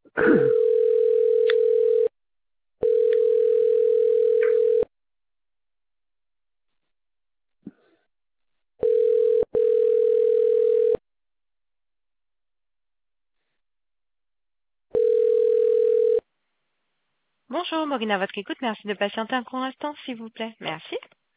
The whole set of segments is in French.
Bonjour, Maureen à votre écoute. Merci de patienter un court instant, s'il vous plaît. Merci.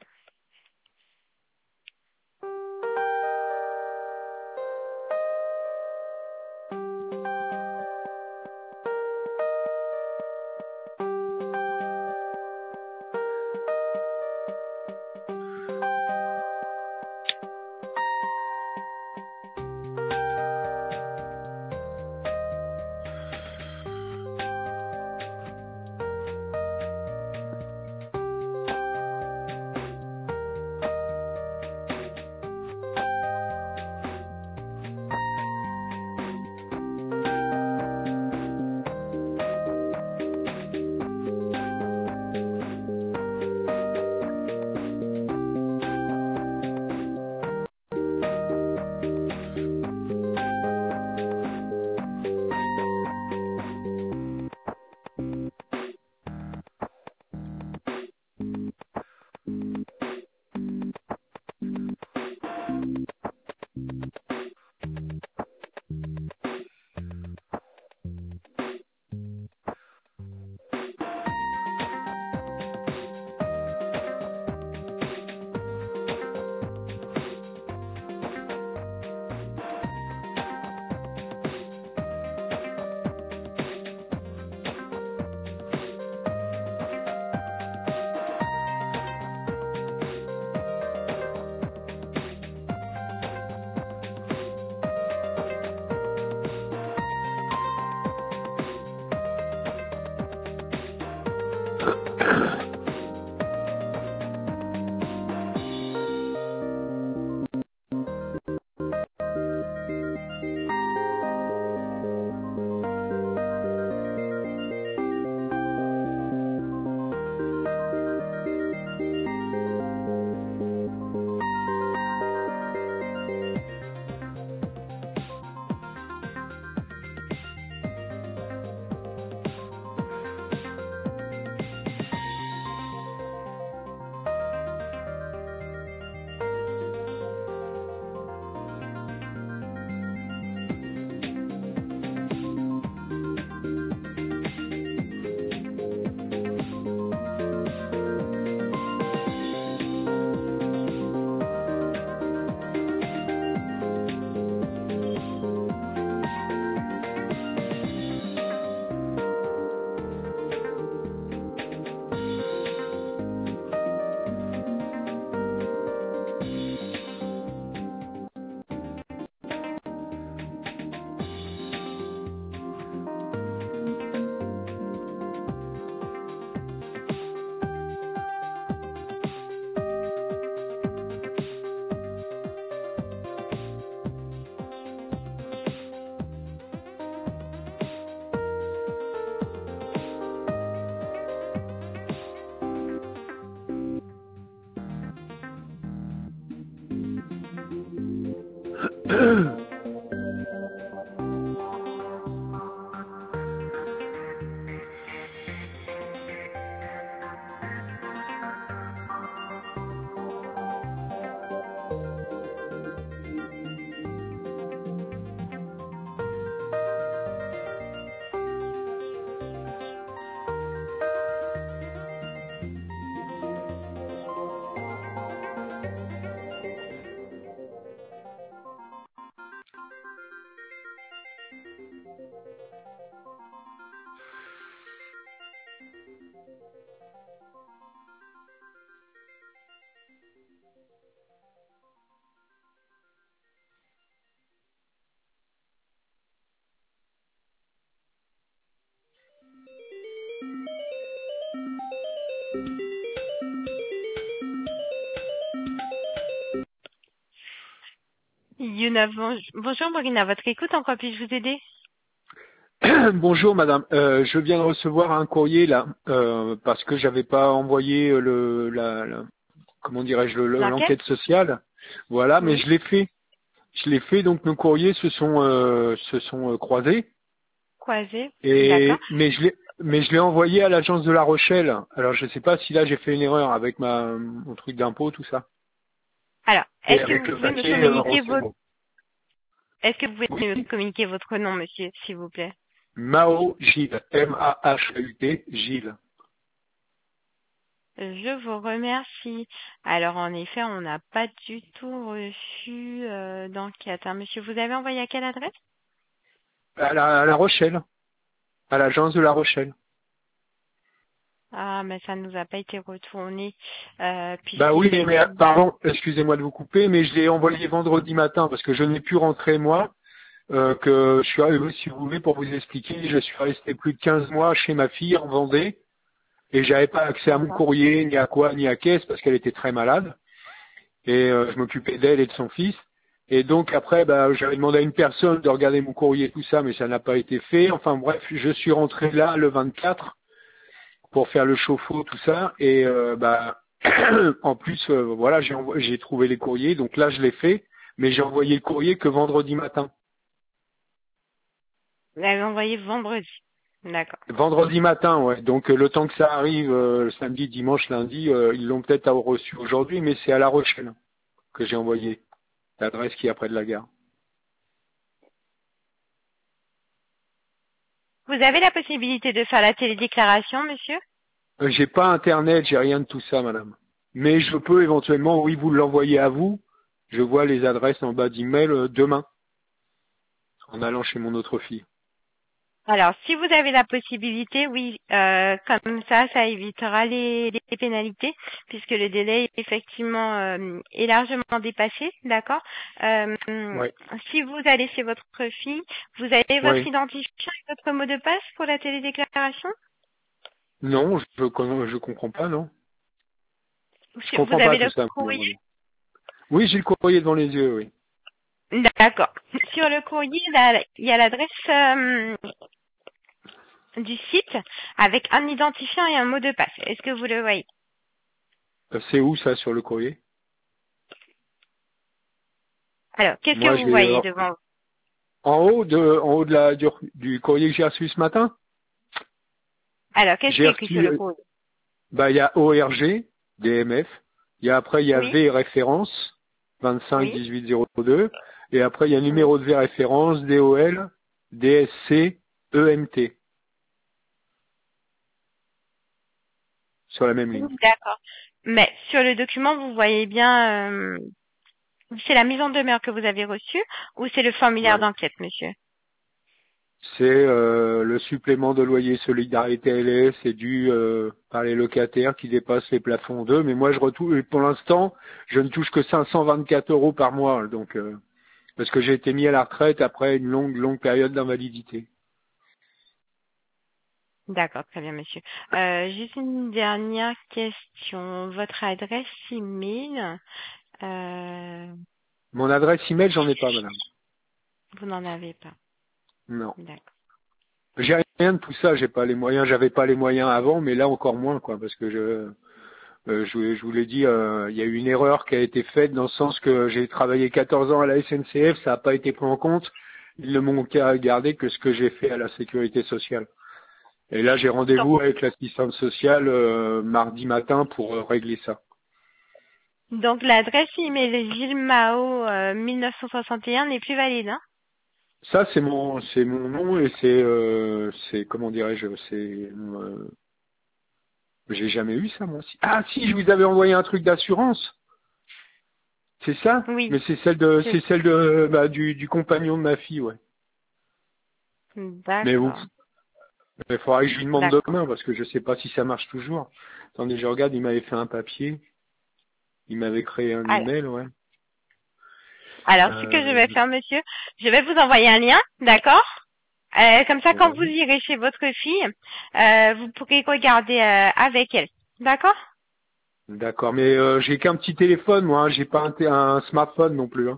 Yuna, bonjour, Maureen à votre écoute. En quoi puis-je vous aider? Bonjour madame, je viens de recevoir un courrier là parce que j'avais pas envoyé comment dirais-je L'enquête? l'enquête sociale. Voilà, mais Oui. je l'ai fait. Je l'ai fait, donc nos courriers se sont croisés. Croisé. D'accord. mais je l'ai envoyé à l'agence de La Rochelle. Alors je sais pas si là j'ai fait une erreur avec mon truc d'impôt, tout ça. Alors, Et est-ce que avec vous le pouvez me papier communiquer votre renseignement. est-ce que vous pouvez me Oui. communiquer votre nom, monsieur, s'il vous plaît? Mao Gilles. M-A-H-U-T, Gilles. Je vous remercie. Alors, en effet, on n'a pas du tout reçu d'enquête, hein. Monsieur, vous avez envoyé à quelle adresse? À la Rochelle. À l'agence de La Rochelle. Ah, mais ça ne nous a pas été retourné, Bah oui, mais puisqu'effectivement... pardon, excusez-moi de vous couper, mais je l'ai envoyé vendredi matin parce que je n'ai pu rentrer moi. Que je suis arrivé, si vous voulez, pour vous expliquer, je suis resté plus de 15 mois chez ma fille en Vendée et j'avais pas accès à mon D'accord. courrier, ni à quoi, ni à caisse parce qu'elle était très malade et je m'occupais d'elle et de son fils. Et donc après, bah, j'avais demandé à une personne de regarder mon courrier et tout ça, mais ça n'a pas été fait. Enfin bref, je suis rentré là le 24 pour faire le chauffe-eau, tout ça. Et bah, en plus, voilà, j'ai trouvé les courriers, donc là je l'ai fait, mais j'ai envoyé le courrier que vendredi matin. Vous l'avez envoyé vendredi. D'accord. Vendredi matin, ouais. Donc le temps que ça arrive, samedi, dimanche, lundi, ils l'ont peut-être reçu aujourd'hui, mais c'est à La Rochelle que j'ai envoyé. L'adresse qui est près de la gare. Vous avez la possibilité de faire la télédéclaration, monsieur? J'ai pas internet, j'ai rien de tout ça, madame. Mais je peux éventuellement, oui, vous l'envoyer à vous. Je vois les adresses en bas d'email demain, en allant chez mon autre fille. Alors, si vous avez la possibilité, oui, comme ça évitera les pénalités, puisque le délai effectivement est largement dépassé, d'accord. Ouais. Si vous allez chez votre fille, vous avez votre Ouais. identifiant et votre mot de passe pour la télédéclaration? Non, je comprends pas, non. Je Vous comprends pas avez tout le ça. courrier? Oui, j'ai le courrier devant les yeux, oui. D'accord. Sur le courrier, là, il y a l'adresse du site avec un identifiant et un mot de passe. Est-ce que vous le voyez? C'est où ça sur le courrier? Alors, qu'est-ce que Moi, je vous vais voyez devant vous? en haut de du courrier que j'ai reçu ce matin. Alors, qu'est-ce qui J'ai est écrit sur reçu, le courrier? bah, il y a ORG, DMF. Après, il y a Oui, V référence, oui. 25-1802. Et après, il y a numéro de V référence, DOL, DSC, EMT. Sur la même ligne. D'accord. Mais sur le document, vous voyez bien, c'est la mise en demeure que vous avez reçue ou c'est le formulaire Ouais. d'enquête, monsieur? C'est le supplément de loyer solidarité LS est dû par les locataires qui dépassent les plafonds d'eux. Mais moi, je retrouve, pour l'instant, je ne touche que 524 € par mois. Donc, parce que j'ai été mis à la retraite après une longue période d'invalidité. D'accord, très bien, monsieur. Juste une dernière question. Votre adresse email, euh, Mon adresse email, j'en ai pas, madame. vous n'en avez pas. Non. D'accord. J'ai rien de tout ça, j'ai pas les moyens, j'avais pas les moyens avant, mais là encore moins, quoi, parce que je vous l'ai dit, il y a eu une erreur qui a été faite dans le sens que j'ai travaillé 14 ans à la SNCF, ça n'a pas été pris en compte. Ils ne m'ont qu'à regarder que ce que j'ai fait à la sécurité sociale. Et là, j'ai Donc, rendez-vous avec l'assistante sociale mardi matin pour régler ça. donc l'adresse email Gilmao 1961 n'est plus valide, hein? Ça, c'est mon nom et c'est comment dirais-je, j'ai jamais eu ça, moi aussi. Ah si, je vous avais envoyé un truc d'assurance. C'est ça? Oui. Mais c'est- c'est celle de, bah, du compagnon de ma fille, ouais. Mais vous, D'accord. il faudra que je lui demande D'accord. demain parce que je sais pas si ça marche toujours. Attendez, je regarde, il m'avait fait un papier. Il m'avait créé un Alors, email, ouais. alors, ce que je Euh, vais faire, monsieur, je vais vous envoyer un lien, d'accord? Comme ça, quand ouais. vous irez chez votre fille, vous pourrez regarder avec elle. D'accord? D'accord, mais j'ai qu'un petit téléphone, moi. Hein. J'ai pas un smartphone non plus. Hein.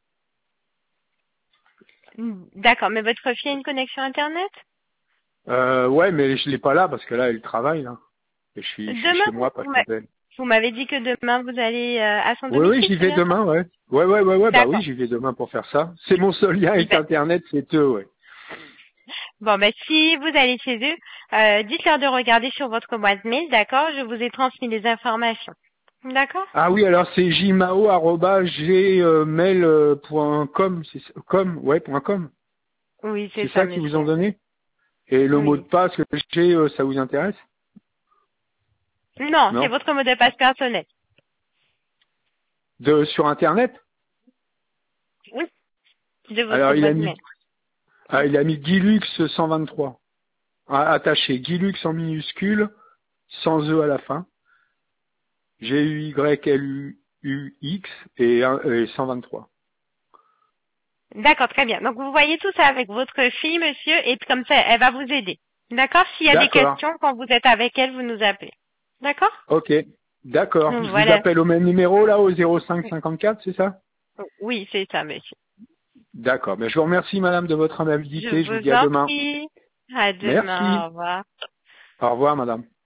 D'accord, mais votre fille a une connexion Internet? Ouais, mais je l'ai pas là parce que là, elle travaille là. Et je suis Demain, chez moi, pas chez elle. vous m'avez dit que demain, vous allez à son Oui, oui, domicile, j'y c'est vais bien ça? demain, ouais. Ouais, bah oui, D'accord. j'y vais demain pour faire ça. C'est mon seul lien avec Ben, Internet, c'est eux, ouais. Bon, ben, si vous allez chez eux, dites-leur de regarder sur votre boîte mail, d'accord? Je vous ai transmis les informations. D'accord? Ah oui, alors c'est jmao@gmail.com, c'est ça, .com. Oui, c'est C'est ça, ça qu'ils vous ont monsieur. donné? Et le mot de Oui. passe que j'ai, ça vous intéresse? Non, c'est Non? votre mot de passe personnel. Sur Internet? Oui. De votre Alors boîte mail. il a mis Guilux 123. Attaché. Guilux en minuscule, sans E à la fin. GUYLUX et 123. D'accord, très bien. Donc, vous voyez tout ça avec votre fille, monsieur, et puis comme ça, elle va vous aider. D'accord? S'il y a des D'accord. questions, quand vous êtes avec elle, vous nous appelez. D'accord? Ok. D'accord. Je vous Voilà. appelle au même numéro, là, au 0554, c'est ça? Oui, c'est ça, monsieur. D'accord. Mais je vous remercie, madame, de votre Je amabilité. Je vous vous dis à en demain. prie. À demain. Au Merci. revoir. Au revoir, madame.